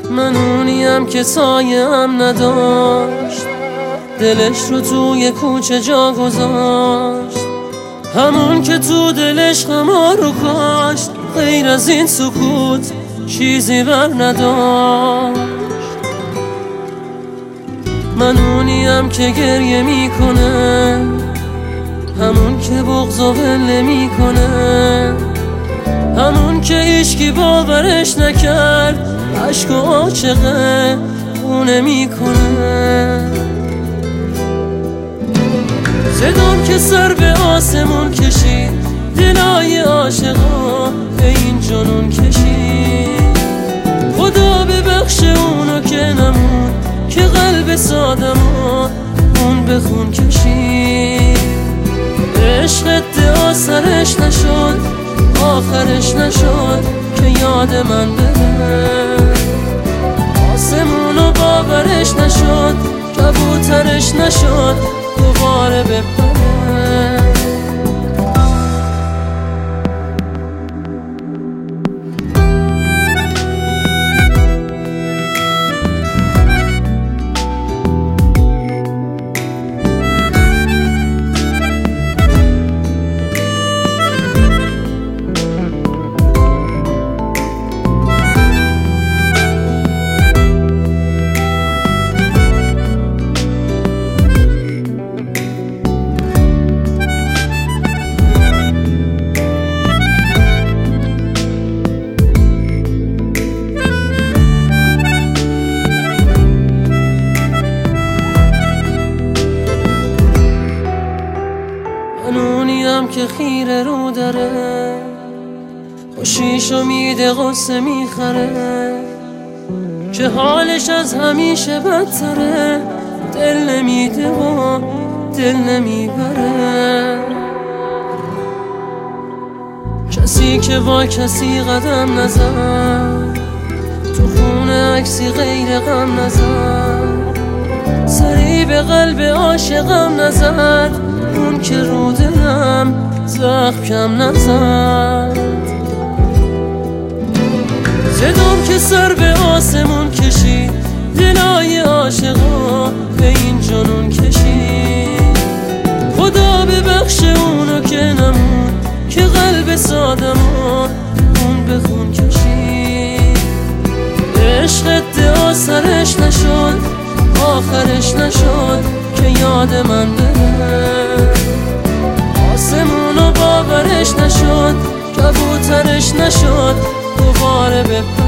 من اونیم که سایه‌ام نداشت، دلش رو توی کوچه جا گذاشت، همون که تو دلش غما رو کاشت، غیر از این سکوت چیزی بر نداشت. من اونیم که گریه میکنه، همون که بغض و ول میکنه، همون که هیچکی باورش نکرد، عشق و عاشقه خونه میکنه. صدام که سر به آسمون کشید، دلای عاشقا به این جنون کشید. خدا ببخش اونو که نمون، که قلب سادمو اون به خون کشید. عشق ادعا سرش نشد، آخرش نشد که یاد من بره. آسمونو باورش نشد، کبوترش نشد دوباره بپره. اونیم که خیره رو داره، خوشیشو میده غصه میخره، که حالش از همیشه بدتره، دل نمیده و دل نمیبره. کسی که با کسی قدم نزد، تو خونه عکسی غیر غم نزد، سری به قلب عاشقم نزد، اون که رو دلم زخم کم نزد. صدام که سر به آسمون کشید، دلای عاشقا به این جنون کشید. خدا ببخش اونو که نمون، که قلب سادمو اون به خون کشید. عشق ادعا سرش نشد، آخرش نشد که یاد من بره. آسمونو باورش نشد، کبوترش نشد دوباره بپره.